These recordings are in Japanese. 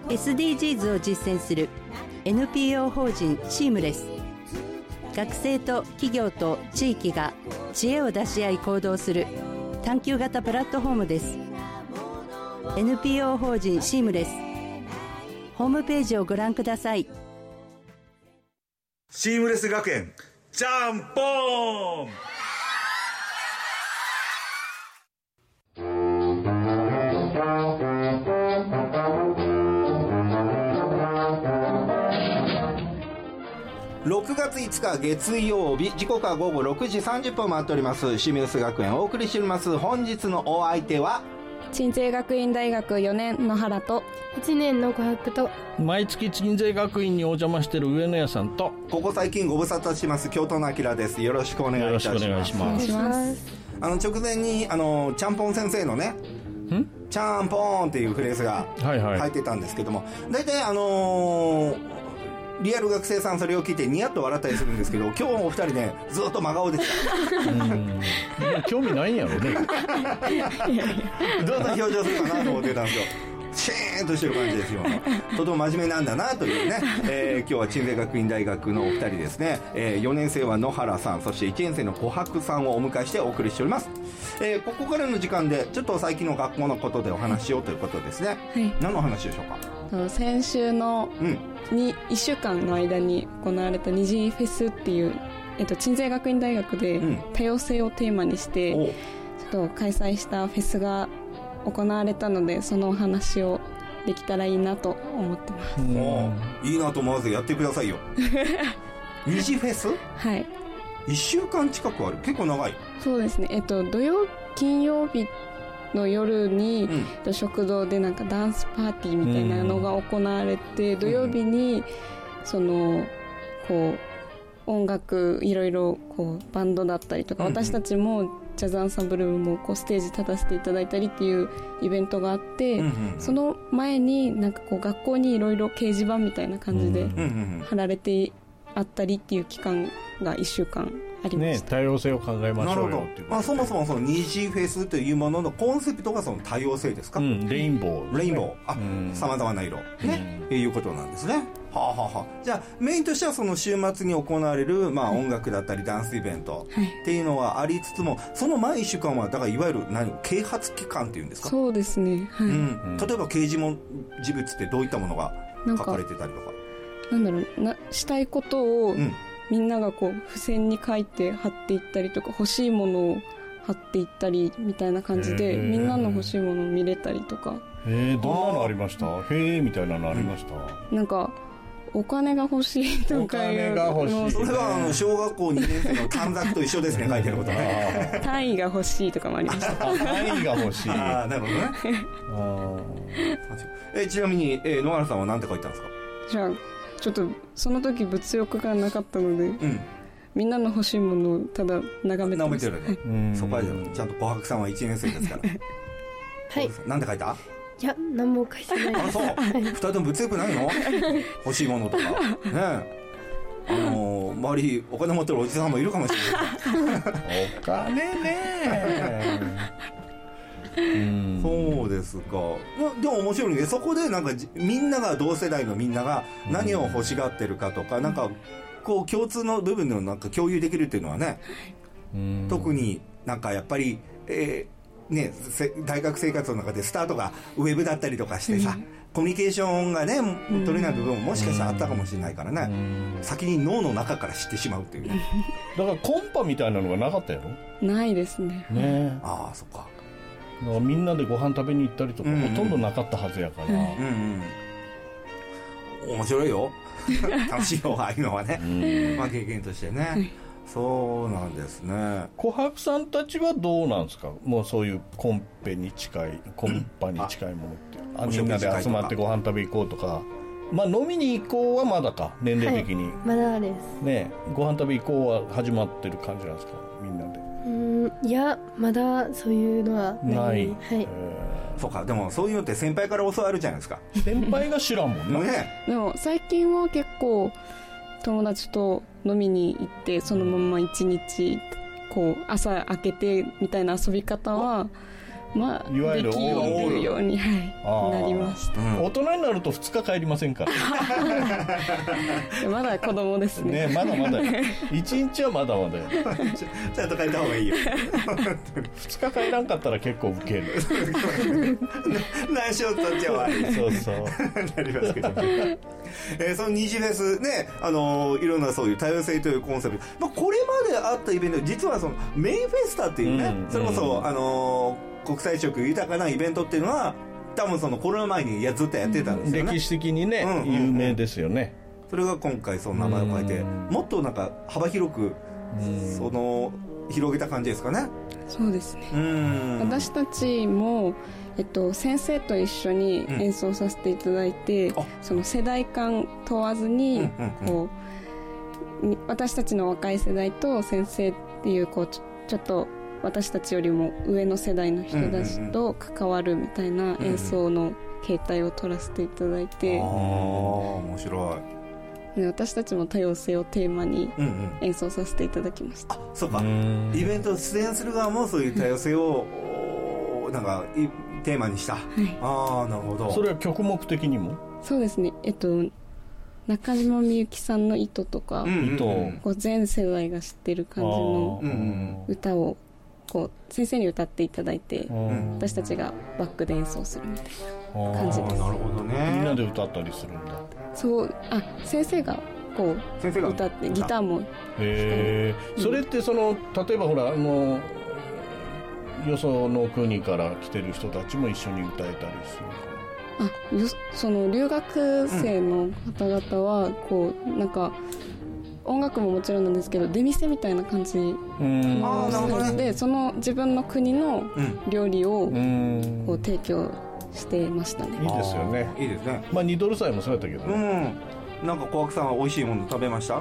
SDGs を実践する NPO 法人シームレス。学生と企業と地域が知恵を出し合い行動する探究型プラットフォームです。 NPO 法人シームレス、ホームページをご覧ください。 シームレス学園ジャンポーン。 6月5日月曜日、時刻は午後6時30分を回っております。シームレス学園をお送りしております。本日のお相手は鎮西学院大学4年の原と 1年の琥珀と、 毎月鎮西学院にお邪魔している上野屋さんと、 ここ最近ご無沙汰してます京都の明です。よろしくお願いいたします。 よろしくお願いします。 直前にちゃんぽん先生のね、ちゃんぽんっていうフレーズが入ってたんですけども、大体リアル学生さんそれを聞いてニヤッと笑ったりするんですけど、今日もお二人ねずっと真顔でした興味ないんやろねどんな表情するかなと思ってたんですよ。シーンとしてる感じですよとても真面目なんだなというね、今日は鎮西学院大学のお二人ですね、4年生は野原さん、そして1年生の琥珀さんをお迎えしてお送りしております。ここからの時間でちょっと最近の学校のことでお話ししようということですね、何の話でしょうか。 先週の1週間の間に行われた二次フェスっていう、鎮西学院大学で多様性をテーマにして、ちょっと開催したフェスが行われたので、そのお話をできたらいいなと思ってます。 いいなと思わずやってくださいよ二次フェス、 はい、 1週間近くある。結構長い。 そうですね。金曜日の夜に、食堂でなんかダンスパーティーみたいなのが行われて、土曜日にこう音楽いろいろこうバンドだったりとか、私たちもジャズアンサンブルもこうステージ立たせていただいたりっていうイベントがあって、その前になんかこう学校にいろいろ掲示板みたいな感じで貼られてあったりっていう期間が1週間ありました。 多様性を考えましょうよっていう。 そもそもその二次フェスというもののコンセプトがその多様性ですか。 レインボー、様々な色ね、いうことなんですね。じゃあメインとしてはその週末に行われる、音楽だったりダンスイベントっていうのはありつつも、その前1週間はだからいわゆる啓発期間っていうんですか。 そうですね、 例えば掲示物ってどういったものが書かれてたりとか。 したいことを、みんながこう付箋に書いて貼っていったりとか、欲しいものを貼っていったりみたいな感じで、みんなの欲しいものを見れたりとか。 どんなのありました？みたいなのありました？ なんかお金が欲しいとかいう。 それは小学校2年生の短冊と一緒ですね書いてることは単位が欲しいとかもありました単位が欲しいなるほどねちなみに野原さんは何て書いたんですか。 じゃあちょっとその時物欲がなかったので、みんなの欲しいものをただ眺めてます。 眺めてるね。そこはちゃんと琥珀さんは1年生ですからはい。何て書いた？ いや、何も書いてないです。 そう2人とも物欲ないの欲しいものとかね。周りお金持ってるおじさんもいるかもしれないお金ねそうですか。でも面白いね。そこでなんかみんなが同世代のみんなが何を欲しがってるかとか、なんかこう共通の部分のなんか共有できるっていうのはね、特になんかやっぱり、大学生活の中でスタートがウェブだったりとかしてさ、コミュニケーションがね取れない部分ももしかしたらあったかもしれないからね、先に脳の中から知ってしまうっていうねだからコンパみたいなのがなかったやろ。 ないですね。 ああ、そっか。 だからみんなでご飯食べに行ったりとか、ほとんどなかったはずやから、 面白いよ楽しいよ、ああいうのはね経験としてね、そうなんですね。 琥珀さんたちはどうなんですか。もうそういうコンパに近いものって、みんなで集まってご飯食べ行こうとか、飲みに行こうはまだか、年齢的に、 まだですね。ご飯食べ行こうは始まってる感じなんですか、みんなで。 いや、まだそういうのはない。 そうか。でもそういうのって先輩から教わるじゃないですか。 先輩が知らんもんね。でも最近は結構友達と飲みに行って、そのまま一日こう朝明けてみたいな遊び方はまあいわゆるできるように、はい、なりました。 大人になると2日帰りませんからまだ子供ですね。 ね、まだまだ1日はまだまだちゃんと帰った方がいいよ 2日帰らんかったら結構ウケる何しようとっちゃ悪いそうそうなりますけどその二次フェスね、いろんなそういう多様性というコンセプト、これまであったイベント、実はそのメインフェスタっていうね、それこそ国際色豊かなイベントっていうのは多分そのコロナ前にずっとやってたんですよね。 歴史的にね、有名ですよね。 それが今回その名前を変えて、もっとなんか幅広くその広げた感じですかね。 そうですね。私たちも先生と一緒に演奏させていただいて、その世代間問わずにこう私たちの若い世代と先生っていうこうちょっと私たちよりも上の世代の人たちと関わるみたいな演奏の形態を取らせていただいて、 面白い。 私たちも多様性をテーマに演奏させていただきました。 そうか、イベント出演する側もそういう多様性をなんかテーマにした、なるほど。 それは曲目的にもそうですね。中島みゆきさんの糸とか、こう全世代が知ってる感じの歌をこう先生に歌っていただいて、私たちがバックで演奏するみたいな感じです。 なるほどね。 みんなで歌ったりするんだ。 そう、先生がこう歌ってギターも。 それってその例えばほらよその国から来てる人たちも一緒に歌えたりするのかな。 その留学生の方々はこうなんか音楽ももちろんなんですけど出店みたいな感じで、その自分の国の料理をこう提供してましたね。 いいですよね。 いいですね。 2ドル祭もそうやったけど、 なんか小涌さんは美味しいもの食べました？ はい、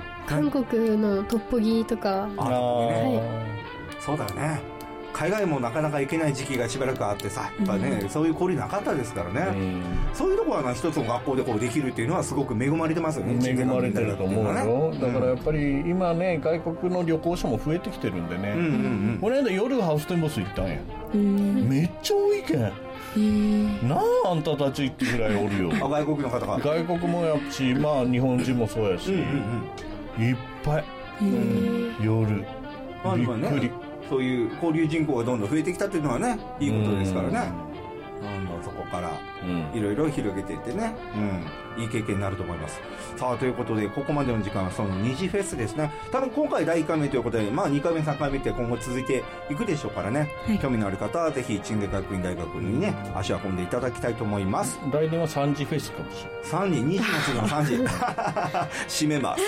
韓国のトッポギとか。 そうだよね。海外もなかなか行けない時期がしばらくあってさ、やっぱね、そういう交流なかったですからね。そういうところは一つの学校でこうできるっていうのはすごく恵まれてますよね。 恵まれてると思うよ。だからやっぱり今ね、外国の旅行者も増えてきてるんでね。この間夜ハウステンボス行ったんや。めっちゃ多いけん。なあ、あんたたちってぐらいおるよ。 外国の方が。 外国もやっし、まあ日本人もそうやし、いっぱい。夜。びっくり。 そういう交流人口がどんどん増えてきたっていうのはね、いいことですからね。どんどんそこからいろいろ広げていってね、いい経験になると思います。さあ、ということでここまでの時間はその二次フェスですね。多分今回第1回目ということで、2回目3回目って今後続いていくでしょうからね、興味のある方はぜひ鎮西学院大学にね足を運んでいただきたいと思います。 来年は3次フェスかもしれない。 2次の次の3次締めます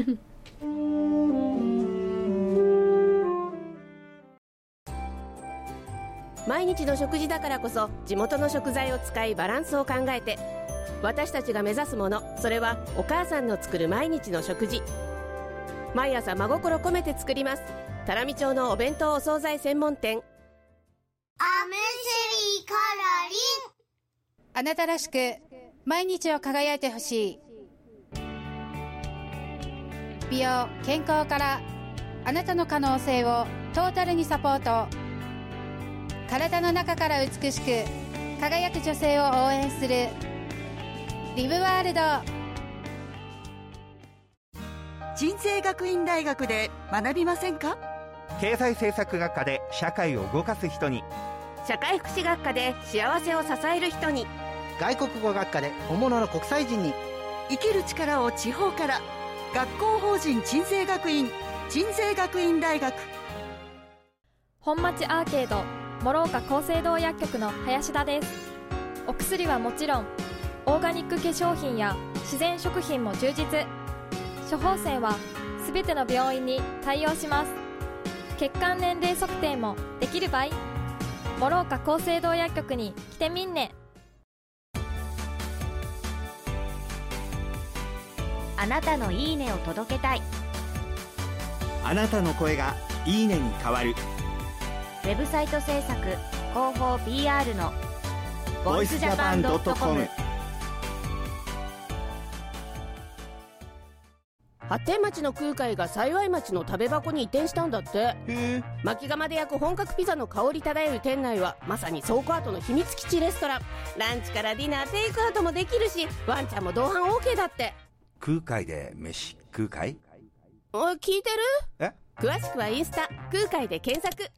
毎日の食事だからこそ地元の食材を使いバランスを考えて、私たちが目指すもの、それはお母さんの作る毎日の食事。毎朝真心込めて作ります。多良見町のお弁当お惣菜専門店。 アムシリカラリン。 あなたらしく毎日を輝いてほしい。美容健康からあなたの可能性をトータルにサポート。体の中から美しく輝く女性を応援するリブワールド。 鎮西学院大学で学びませんか？ 経済政策学科で社会を動かす人に、 社会福祉学科で幸せを支える人に、 外国語学科で本物の国際人に。 生きる力を地方から。学校法人鎮西学院、鎮西学院大学。 本町アーケード諸岡厚生堂薬局の林田です。お薬はもちろんオーガニック化粧品や自然食品も充実。処方箋はすべての病院に対応します。血管年齢測定もできる場合、諸岡厚生堂薬局に来てみんね。 あなたのいいねを届けたい。 あなたの声がいいねに変わる。 ウェブサイト制作広報 PR の voicejapan.com。 発展町の空海が幸町の食べ箱に移転したんだって。薪窯で焼く本格ピザの香り漂う店内はまさに倉庫跡の秘密基地レストラン。ランチからディナー、テイクアウトもできるし、ワンちゃんも同伴 OK だって。 空海で飯食うかい？ 聞いてる？ え？ 詳しくはインスタ空海で検索。